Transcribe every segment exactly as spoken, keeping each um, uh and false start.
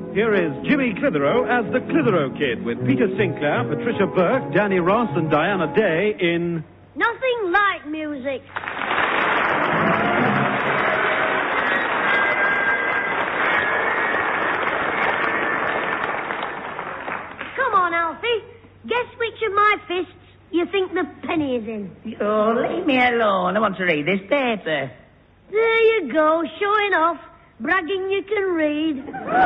Here is Jimmy Clitheroe as the Clitheroe Kid with Peter Sinclair, Patricia Burke, Danny Ross and Diana Day in... Nothing Like Music. Come on, Alfie. Guess which of my fists you think the penny is in. Oh, leave me alone. I want to read this paper. There you go, showing off, bragging you can read.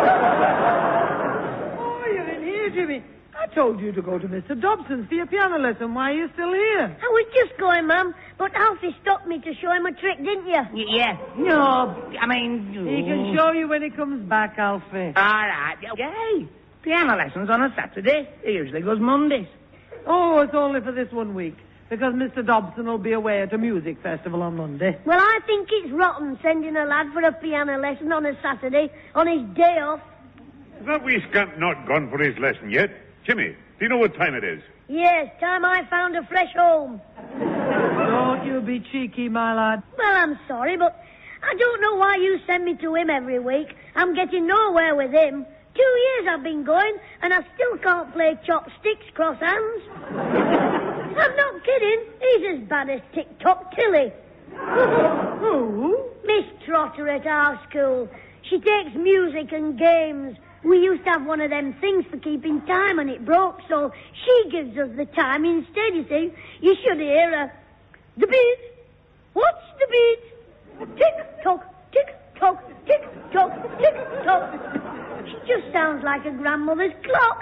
Oh, you're in here, Jimmy. I told you to go to Mister Dobson's for your piano lesson. Why are you still here? I was just going, Mum, but Alfie stopped me to show him a trick, didn't you? Y- yeah. No, I mean... He can show you when he comes back, Alfie. All right. Okay. Piano lessons on a Saturday. It usually goes Mondays. Oh, it's only for this one week, because Mister Dobson will be away at a music festival on Monday. Well, I think it's rotten sending a lad for a piano lesson on a Saturday on his day off. Is that wee scamp not gone for his lesson yet? Jimmy, do you know what time it is? Yes, time I found a fresh home. Don't you be cheeky, my lad. Well, I'm sorry, but I don't know why you send me to him every week. I'm getting nowhere with him. Two years I've been going, and I still can't play chopsticks cross hands. I'm not kidding. He's as bad as Tick-Tock Tilly. Who? Miss Trotter at our school. She takes music and games. We used to have one of them things for keeping time, and it broke, so she gives us the time instead, you see. You should hear her. The beat. What's the beat? Tick-tock, tick-tock, tick-tock, tick-tock. She just sounds like a grandmother's clock.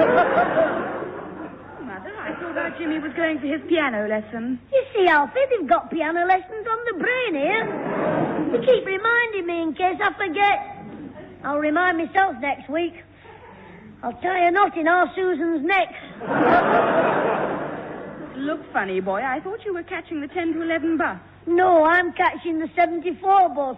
Mother, I thought our Jimmy was going for his piano lesson. You see, Alfie, they've got piano lessons on the brain here. They keep reminding me in case I forget. I'll remind myself next week. I'll tie a knot in our Susan's neck. Look funny, boy. I thought you were catching the ten to eleven bus. No, I'm catching the seventy-four bus.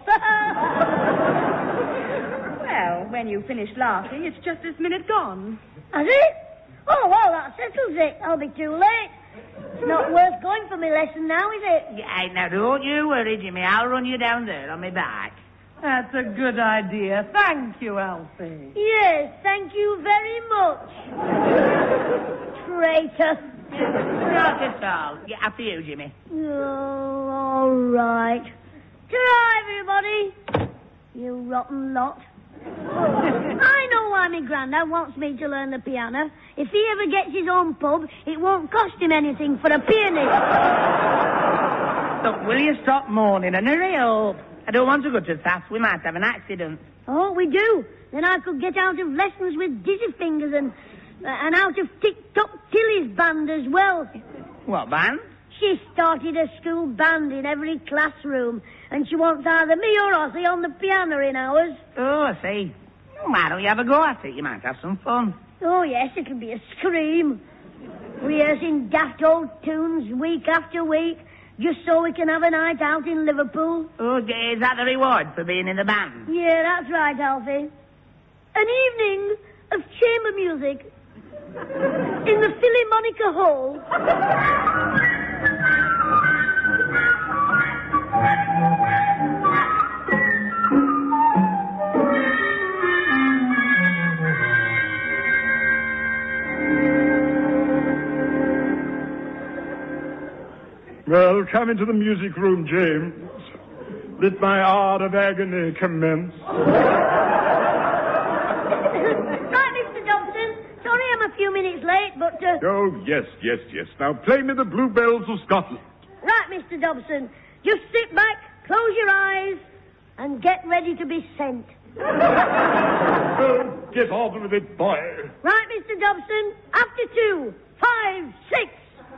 Well, when you finish laughing, it's just this minute gone. Has it? Oh, well, that settles it. I'll be too late. It's not worth going for my lesson now, is it? Yeah, now don't you worry, Jimmy. I'll run you down there on my back. That's a good idea. Thank you, Alfie. Yes, thank you very much. Traitor. Not at all. Yeah, after you, Jimmy. Oh, all right. Ta-ra, everybody. You rotten lot. I know why my granddad wants me to learn the piano. If he ever gets his own pub, it won't cost him anything for a pianist. Look, will you stop moaning and hurry up? I don't want to go to Sass. We might have an accident. Oh, we do. Then I could get out of lessons with dizzy fingers and uh, and out of Tick-Tock Tilly's band as well. What band? She started a school band in every classroom, and she wants either me or Ozzy on the piano in ours. Oh, I see. Why don't you have a go at it? You might have some fun. Oh, yes, it'll be a scream. Rehearsing daft old tunes week after week, just so we can have a night out in Liverpool. Oh, is that the reward for being in the band? Yeah, that's right, Alfie. An evening of chamber music in the Philharmonica Hall. Well, come into the music room, James. Let my hour of agony commence. Right, Mister Dobson. Sorry I'm a few minutes late, but... Uh... Oh, yes, yes, yes. Now, play me the Bluebells of Scotland. Right, Mister Dobson. Just sit back, close your eyes, and get ready to be sent. Oh, get on with it, boy. Right, Mister Dobson. After two, five, six.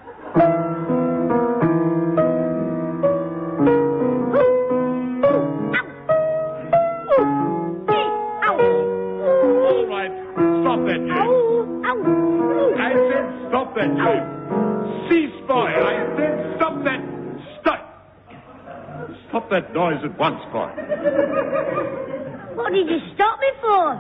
Stop that, James. Ow, ow. I said stop that, James. Cease boy. I said stop that. Stop. Stop that noise at once, boy. What did you stop me for?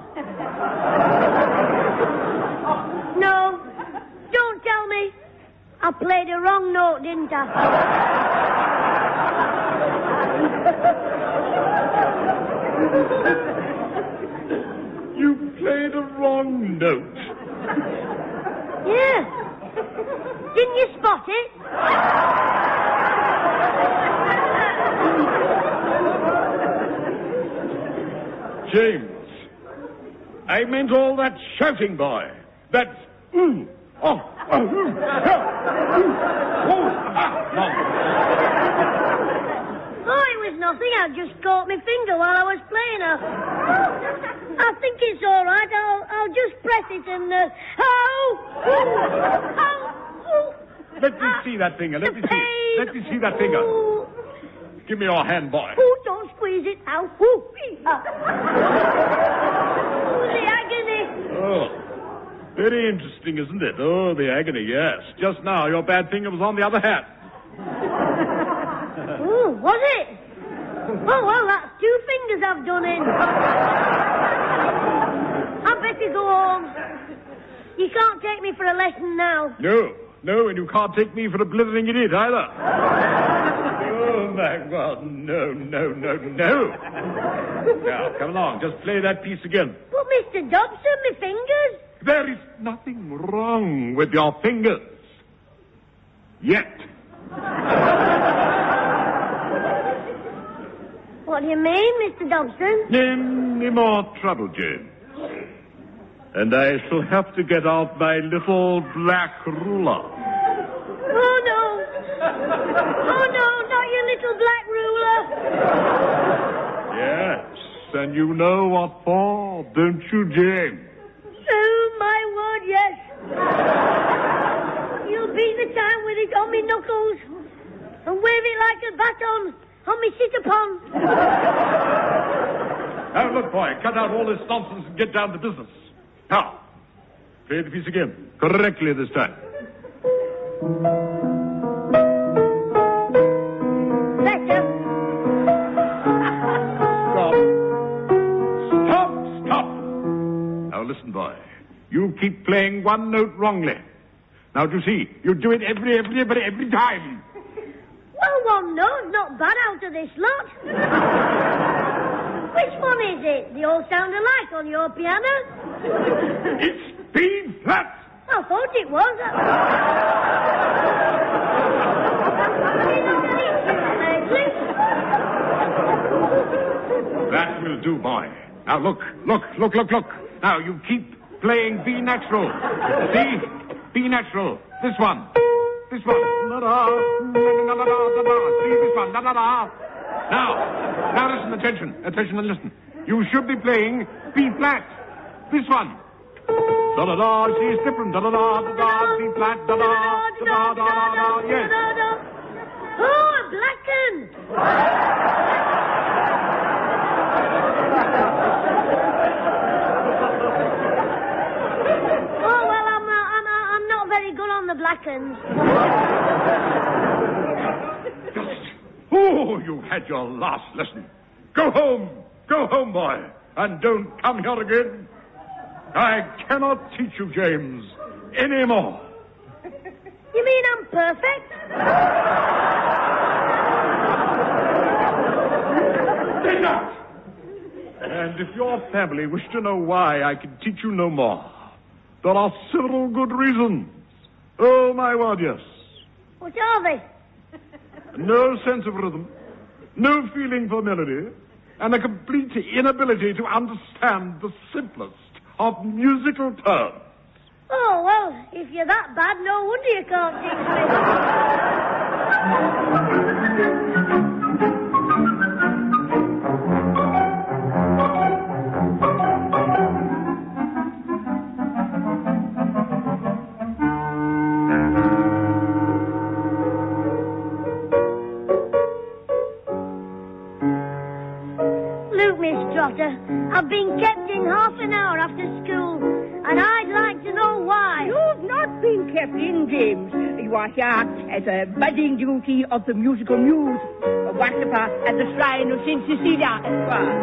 No. Don't tell me. I played a wrong note, didn't I? You played wrong note. Yeah. Didn't you spot it? James, I meant all that shouting, boy. That... Mm, oh, oh, mm, yeah, mm, oh, ah, no. Oh, it was nothing. I just caught my finger while I was playing her. I think it's all right. I'll, I'll just press it and... Uh, oh! Oh! Oh! Let me see that finger. Let The me see. pain. Let me see that finger. Oh, Give me your hand, boy. oh, don't squeeze it. Ow. Oh, ah. Oh, the agony. Oh, very interesting, isn't it? Oh, the agony, yes. Just now, your bad finger was on the other hat. Oh, was it? Oh, well, that's two fingers I've done in. I better go home. You can't take me for a lesson now. No, no, and you can't take me for a blithering idiot either. Oh, my God, no, no, no, no. Now, come along, just play that piece again. But, Mister Dobson, my fingers. There is nothing wrong with your fingers. Yet. What do you mean, Mister Dobson? Any more trouble, James. And I shall have to get out my little black ruler. Oh, no. Oh, no, not your little black ruler. Yes, and you know what for, don't you, James? Oh, my word, yes. You'll beat the time with it on me knuckles and wave it like a baton on me sit-upon. Now, look, boy, cut out all this nonsense and get down to business. Now, play the piece again, correctly this time. Better. Stop. Stop, stop. Now, listen, boy. You keep playing one note wrongly. Now, do you see? You do it every, every, every, every time. Well, one note's not bad out of this lot. Which one is it? They all sound alike on your piano. It's B flat. I thought it was. That will do, boy. Now, look, look, look, look, look. Now, you keep playing B natural. See? B natural. This one. This one. La-da. La-da-da-da-da. See this one. La-da-da. Now, now listen, attention. Attention and listen. You should be playing B flat. This one. Da-da-da. See, it's different. Da-da-da-da-da. B flat. Da-da. Da-da-da-da-da. Yes. Oh, a blackened. Oh, well, I'm, uh, I'm, uh, I'm not very good on the blackens. Oh, you've had your last lesson. Go home. Go home, boy. And don't come here again. I cannot teach you, James, any more. You mean I'm perfect? Enough! And if your family wish to know why I can teach you no more, there are several good reasons. Oh, my word, yes. What are they? No sense of rhythm, no feeling for melody, and a complete inability to understand the simplest of musical terms. Oh, well, if you're that bad, no wonder you can't Look, Miss Trotter, I've been kept in half an hour after school, and I'd like to know why. You've not been kept in, James. You are here as a budding devotee of the musical muse, a worshipper at the shrine of Saint Cecilia, Esquire.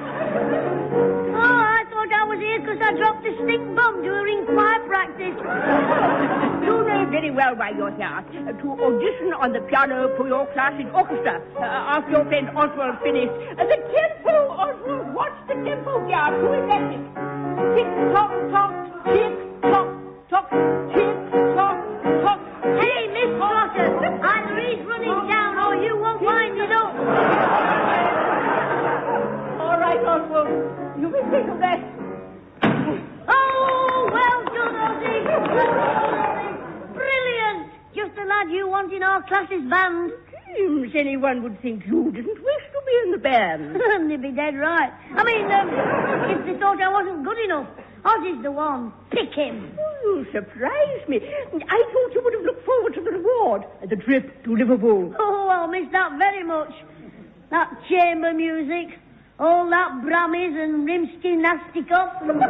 Oh, I thought I was here because I dropped a stink bomb during choir practice. You know very well why you're here, uh, to audition on the piano for your class in orchestra, uh, after your friend Oswald finished. Uh, the tempo, Oswald, what's the tempo here? Who is that? Six songs You may think of that. Oh, well done, Ozzy. Well done, Ozzy. Brilliant. Just the lad you want in our class's band. James, anyone would think you didn't wish to be in the band. They'd be dead right. I mean, um, if they thought I wasn't good enough, Ozzy's the one. Pick him. Oh, you surprised me. I thought you would have looked forward to the reward, the trip to Liverpool. Oh, I'll miss that very much. That chamber music, all that Brahmies and Rimsky Nastikov. And...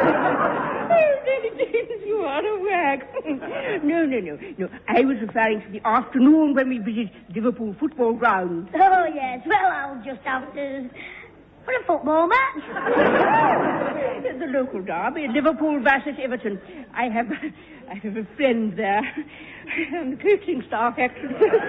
You are a wag. no, no, no, no. I was referring to the afternoon when we visited Liverpool football ground. Oh, yes. Well, I'll just have to... For a football match. The local derby, Liverpool versus Everton. I have, I have a friend there. On the coaching staff, actually.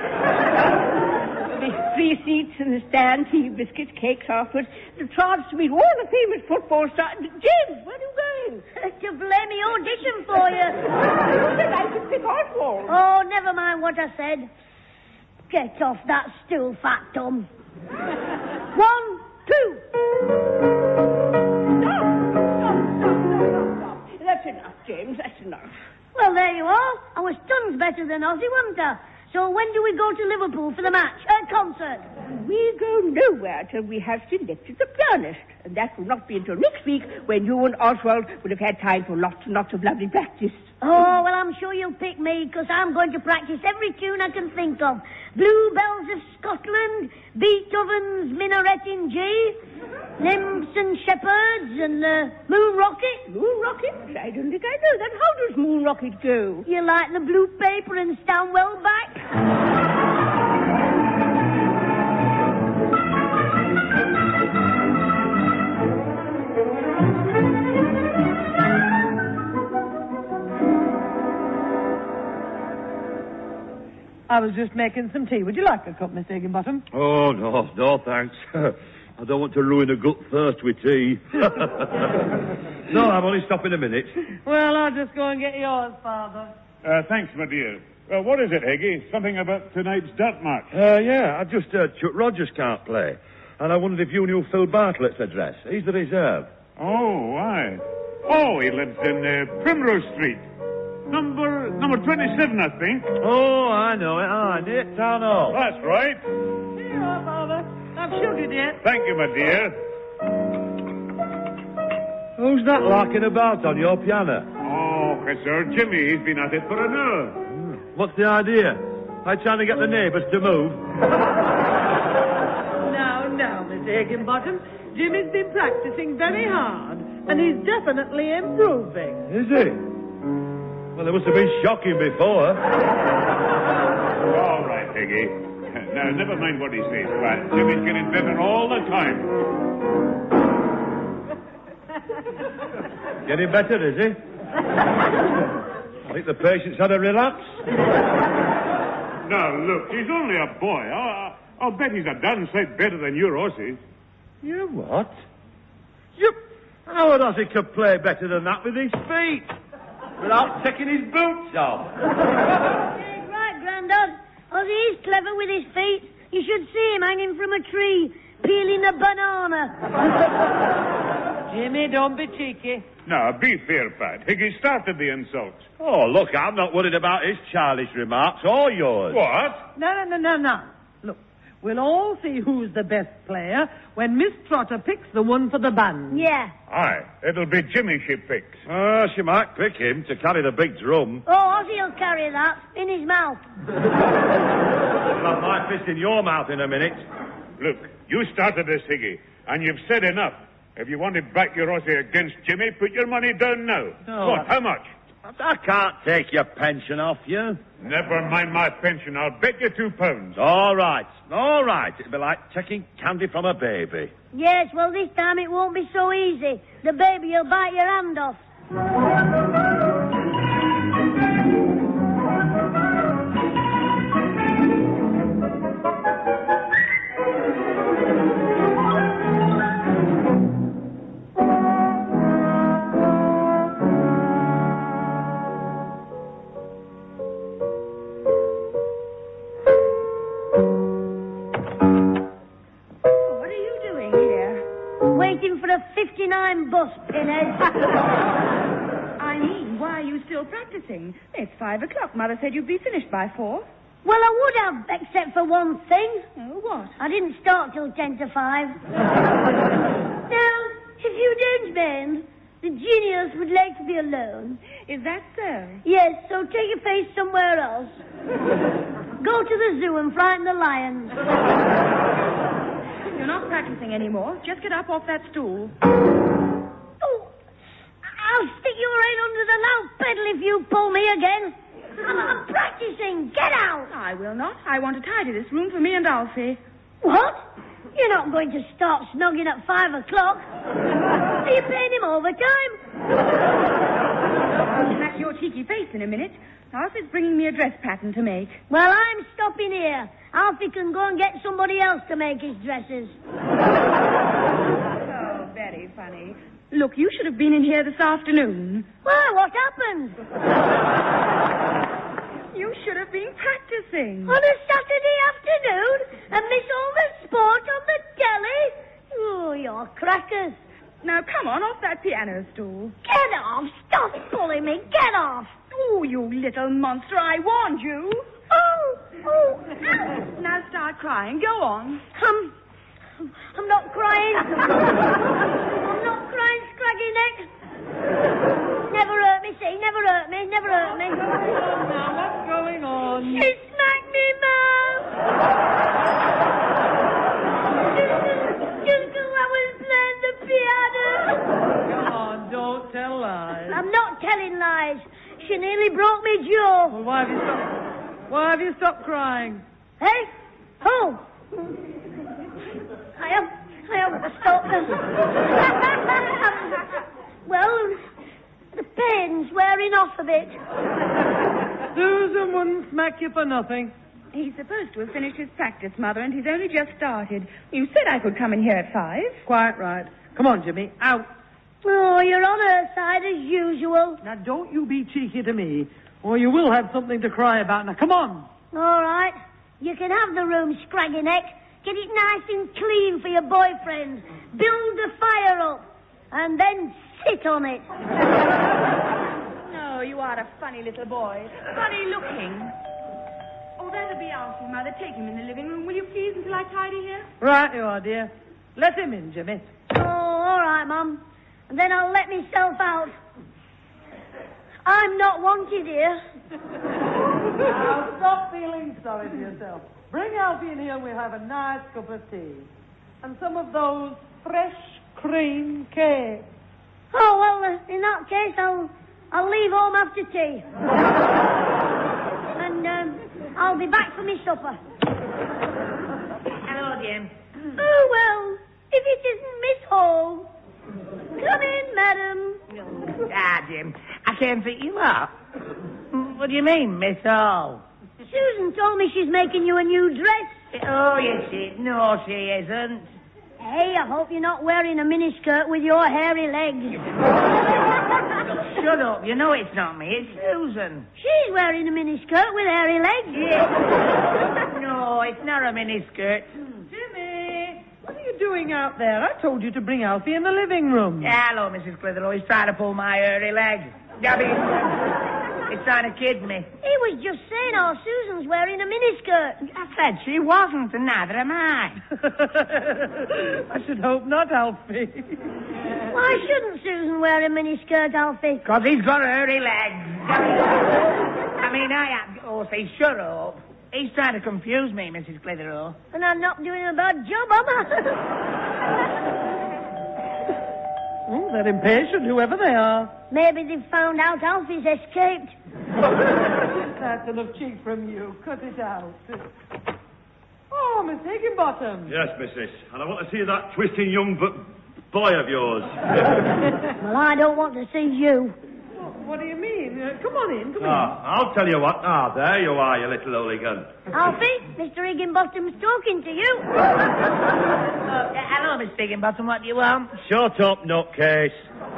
With free seats in the stand, tea, biscuits, cakes afterwards. The chance to meet all the famous football stars. James, where are you going? To play me audition for you. You said I could pick Oswald. Oh, never mind what I said. Get off that stool, fat Tom. One, two. Stop, stop, stop, stop, stop. That's enough, James, that's enough. Well, there you are. I was tons better than Ozzy, wasn't I? So when do we go to Liverpool for the match? A concert? We go nowhere till we have selected the pianist. And that will not be until next week, when you and Oswald will have had time for lots and lots of lovely practice. Oh, well, I'm sure you'll pick me, because I'm going to practice every tune I can think of. Bluebells of Scotland, Beethoven's Minaret in G, Nymphs and Shepherds, and uh, Moon Rocket. Moon Rocket? I don't think I know that. How does Moon Rocket go? You like the blue paper and stand well back? I was just making some tea. Would you like a cup, Miss Higginbottom? Oh, no, no, thanks. I don't want to ruin a gut thirst with tea. No, I'm only stopping a minute. Well, I'll just go and get yours, Father. Uh, thanks, my dear. Uh, what is it, Heggie? Something about tonight's dirt match? Uh, yeah, I just heard Chuck Rogers can't play. And I wondered if you knew Phil Bartlett's address. He's the reserve. Oh, why? Oh, he lives in uh, Primrose Street. Number number twenty-seven, I think. Oh, I know it. Ah, near Town Hall. That's right. Here you are, Father. I've sugared it. Thank you, my dear. Who's that larking about on your piano? Oh, yes, sir. Jimmy, he's been at it for an hour. Hmm. What's the idea? Are you trying to get the neighbours to move? Now, now, Miss Higginbottom. Jimmy's been practicing very hard, and he's definitely improving. Is he? Well, it must have been shocking before. All right, Peggy. Now, never mind what he says, but Jimmy's getting better all the time. Getting better, is he? I think the patient's had a relapse. Now, look, he's only a boy. I'll, I'll bet he's a darn sight better than your horses. You what? You... How would Ozzy could play better than that with his feet? Without taking his boots off. Yes, right, Grandad. Ozzy is clever with his feet. You should see him hanging from a tree, peeling a banana. Jimmy, don't be cheeky. Now, be fair, Pat. Higgy started the insult. Oh, look, I'm not worried about his childish remarks or yours. What? No, no, no, no, no. Look, we'll all see who's the best player when Miss Trotter picks the one for the band. Yeah. Aye, it'll be Jimmy she picks. Oh, she might pick him to carry the big drum. Oh, Ozzy'll carry that in his mouth. I'll have my fist in your mouth in a minute. Look, you started this, Higgy, and you've said enough. If you want to back your Aussie against Jimmy, put your money down now. No, What, I- how much? I can't take your pension off you. Never mind my pension. I'll bet you two pounds. All right, all right. It'll be like taking candy from a baby. Yes, well, this time it won't be so easy. The baby will bite your hand off. time bus, Pinhead. I mean, why are you still practicing? It's five o'clock. Mother said you'd be finished by four. Well, I would have, except for one thing. Oh, what? I didn't start till ten to five. Now, if you don't mind, the genius would like to be alone. Is that so? Yes, so take your face somewhere else. Go to the zoo and frighten the lions. You're not practicing anymore. Just get up off that stool. Oh, I'll stick you right under the loud pedal if you pull me again. I'm, I'm practicing. Get out. I will not. I want to tidy this room for me and Alfie. What? You're not going to start snogging at five o'clock. Are you paying him overtime? Smack your cheeky face in a minute. Alfie's bringing me a dress pattern to make. Well, I'm stopping here. Alfie can go and get somebody else to make his dresses. Oh, very funny. Look, you should have been in here this afternoon. Well, what happened? You should have been practicing. On a Saturday afternoon and miss all the sport on the telly? Oh, you're crackers. Now, come on, off that piano stool. Get off. Stop pulling me. Get off. Oh, you little monster, I warned you. Oh, oh. Now start crying. Go on. I'm, I'm not crying. I'm not crying, Scraggy Neck. Never hurt me, see? Never hurt me. Never hurt me. Now, what's going on? She smacked me, Mum. Just because I was playing the piano. Come on, don't tell lies. I'm not telling lies. She nearly broke me jaw. Well, why have you stopped? Why have you stopped crying? Hey? Oh. I have, I have stopped them. Well, the pain's wearing off a bit. Susan wouldn't smack you for nothing. He's supposed to have finished his practice, Mother, and he's only just started. You said I could come in here at five. Quite right. Come on, Jimmy, out. Oh, you're on her side as usual. Now, don't you be cheeky to me, or you will have something to cry about. Now, come on. All right. You can have the room, Scraggy Neck. Get it nice and clean for your boyfriend. Build the fire up. And then sit on it. Oh, you are a funny little boy. Funny looking. Oh, that'll be Alfie, Mother. Take him in the living room, will you please, until I tidy here? Right you are, dear. Let him in, Jimmy. Oh, all right, Mum. And then I'll let myself out. I'm not wanted here. Now, stop feeling sorry for yourself. Bring Alfie in here and we'll have a nice cup of tea. And some of those fresh cream cakes. Oh, well, uh, in that case, I'll, I'll leave home after tea. And um, I'll be back for my supper. Hello, Jim. Oh, well, if it isn't Miss Hall. Come in, madam. Ah, Jim, I can't fit you up. What do you mean, Miss Hall? Susan told me she's making you a new dress. Oh, yes, she... No, she isn't. Hey, I hope you're not wearing a miniskirt with your hairy legs. Shut up. You know it's not me. It's Susan. She's wearing a miniskirt with hairy legs. Yes. No, it's not a miniskirt. Jimmy, what are you doing out there? I told you to bring Alfie in the living room. Hello, Missus Clitheroe. He's trying to pull my hairy leg. I mean, he's trying to kid me. He was just saying, oh, Susan's wearing a miniskirt. I said she wasn't, and neither am I. I should hope not, Alfie. Why shouldn't Susan wear a miniskirt, Alfie? Because he's got hairy legs. I mean, I have... Oh, say, shut up. He's trying to confuse me, Missus Clitheroe. And I'm not doing a bad job, am I? Oh, they're impatient, whoever they are. Maybe they've found out Alfie's escaped. That's enough cheek from you. Cut it out. Oh, Miss Higginbottom. Yes, missus. And I want to see that twisting young b- boy of yours. Well, I don't want to see you. What do you mean? Uh, come on in, come Ah, I'll tell you what. Ah, there you are, you little hooligan. Alfie, Mister Higginbottom's talking to you. Uh, hello, Miss Higginbottom. What do you want? Shut up, nutcase.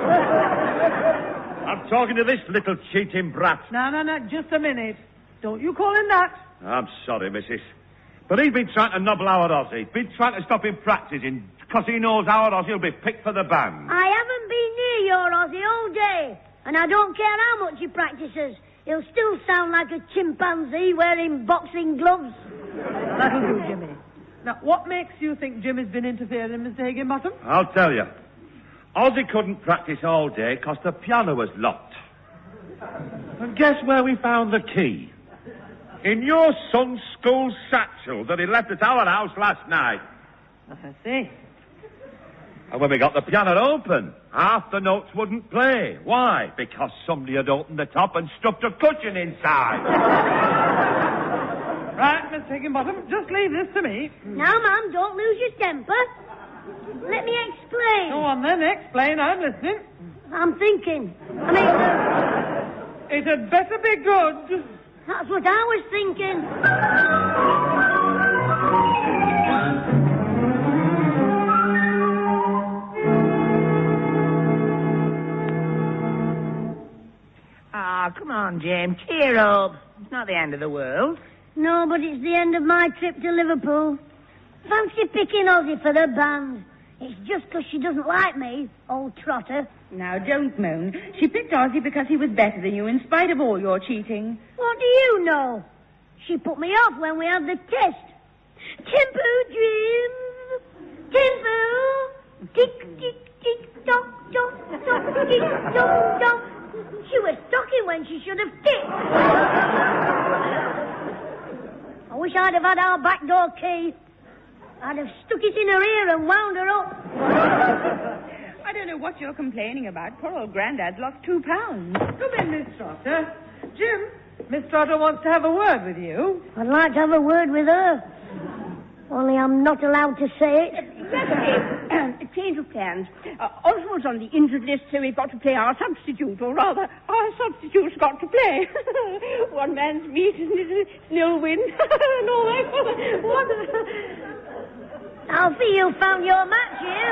I'm talking to this little cheating brat. in. No, no, no, just a minute. Don't you call him that. I'm sorry, missus. But he's been trying to nobble our Aussie. Been trying to stop him practicing. Because he knows our Ozzy will be picked for the band. I haven't been near your Ozzy all day, and I don't care how much he practices. He'll still sound like a chimpanzee wearing boxing gloves. That'll do, Jimmy. Now, what makes you think Jimmy's been interfering, Mister Higginbottom? I'll tell you. Ozzy couldn't practice all day because the piano was locked. And guess where we found the key? In your son's school satchel that he left at our house last night. I see. And when we got the piano open, half the notes wouldn't play. Why? Because somebody had opened the top and stuffed a cushion inside. Right, Miss Higginbottom, just leave this to me. Now, Mum, don't lose your temper. Let me explain. Go on then, explain. I'm listening. I'm thinking. I mean, uh, it had better be good. That's what I was thinking. Ah, come on, Jim. Cheer up. It's not the end of the world. No, but it's the end of my trip to Liverpool. Fancy picking Ozzy for the band. It's just because she doesn't like me, old trotter. Now, don't moan. She picked Ozzy because he was better than you in spite of all your cheating. What do you know? She put me off when we had the test. Tempo dreams. Tempo. Tick, tick, tick, tock, tock, tock, tick, tock, tock. She was talking when she should have ticked. I wish I'd have had our back door key. I'd have stuck it in her ear and wound her up. I don't know what you're complaining about. Poor old Grandad's lost two pounds. Come in, Miss Trotter. Jim, Miss Trotter wants to have a word with you. I'd like to have a word with her. Only I'm not allowed to say it. A change of plans. Uh, Oswald's on the injured list, so we've got to play our substitute, or rather, our substitute's got to play. One man's meat and it's nil win and all that. What? Alfie, you found your match here.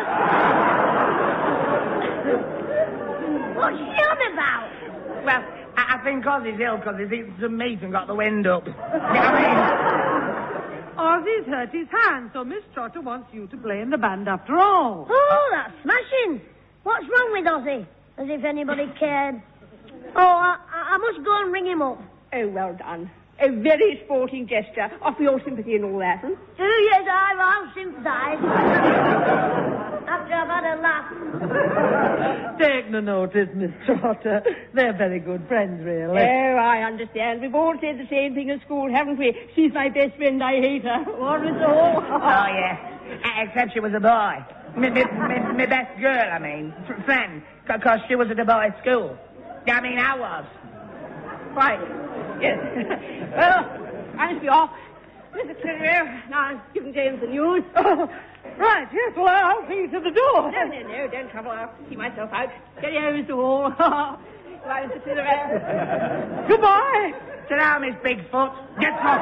What's she on about? Well, I, I think Ozzy's ill because he's eaten some meat and got the wind up. You know what I mean? Ozzy's hurt his hand, so Miss Trotter wants you to play in the band after all. Oh, that's smashing. What's wrong with Ozzy? As if anybody cared. Oh, I, I must go and ring him up. Oh, well done. A very sporting gesture. Offer your sympathy and all that, hmm? Oh, yes, I, I'll sympathise. After I've had a laugh. Take no notice, Miss Trotter. They're very good friends, really. Oh, I understand. We've all said the same thing at school, haven't we? She's my best friend, I hate her. What was all? Oh, yes. Except she was a boy. My, my, my, my best girl, I mean. F- friend. Because she was at a boys' school. I mean, I was. Right. Yes. Well, I must be off. Mister Clitheroe, now you can James the news. Oh, right, yes, well, I'll see you to the door. No, no, no, don't trouble. I'll see myself out. Get over Mister Hall. Goodbye, Mister Clitheroe. Goodbye. Sit down, Miss Bigfoot. Get off.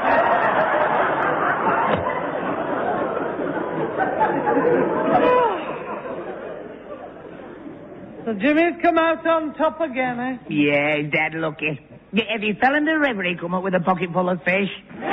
So Jimmy's come out on top again, eh? Yeah, he's dead lucky. If he fell in the river, he'd come up with a pocket full of fish.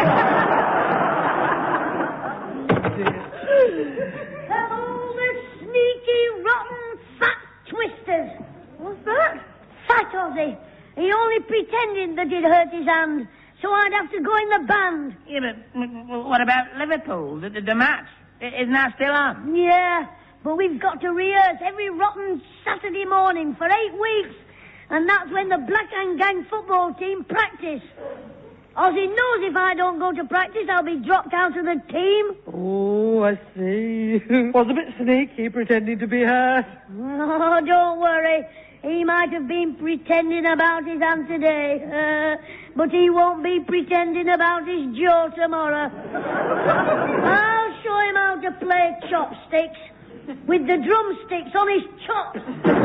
Oh, the sneaky, rotten, fat twisters. What's that? Fat Ozzy. He only pretended that it hurt his hand, so I'd have to go in the band. Yeah, but what about Liverpool, the, the, the match? Isn't that still on? Yeah, but we've got to rehearse every rotten Saturday morning for eight weeks. And that's when the Black and Gang football team practice. Ozzy knows if I don't go to practice, I'll be dropped out of the team. Oh, I see. Was a bit sneaky, pretending to be hurt. Oh, don't worry. He might have been pretending about his hand today. Uh, but he won't be pretending about his jaw tomorrow. I'll show him how to play chopsticks. With the drumsticks on his chops.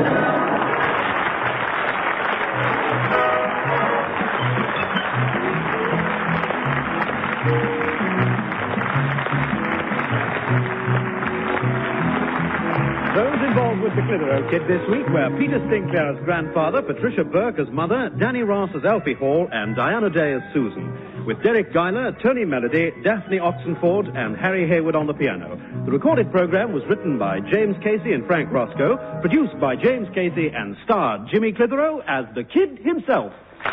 Those involved with the Clitheroe Kid this week were Peter Sinclair as grandfather, Patricia Burke as mother, Danny Ross as Alfie Hall, and Diana Day as Susan. With Derek Guyler, Tony Melody, Daphne Oxenford, and Harry Hayward on the piano. The recorded program was written by James Casey and Frank Roscoe, produced by James Casey, and starred Jimmy Clitheroe as the Kid himself.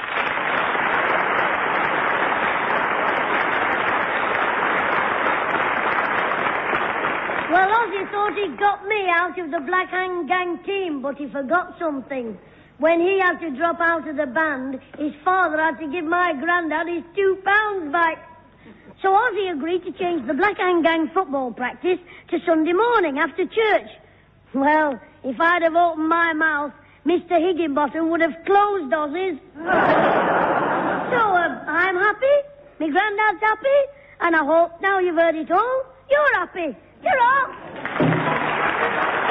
Well, Ozzy thought he got me out of the Black Hand Gang team, but he forgot something. When he had to drop out of the band, his father had to give my granddad his two pounds back. So Ozzy agreed to change the Black Hand Gang football practice to Sunday morning after church. Well, if I'd have opened my mouth, Mister Higginbottom would have closed Ozzy's. So, uh, I'm happy, my granddad's happy, and I hope now you've heard it all, you're happy. You're off.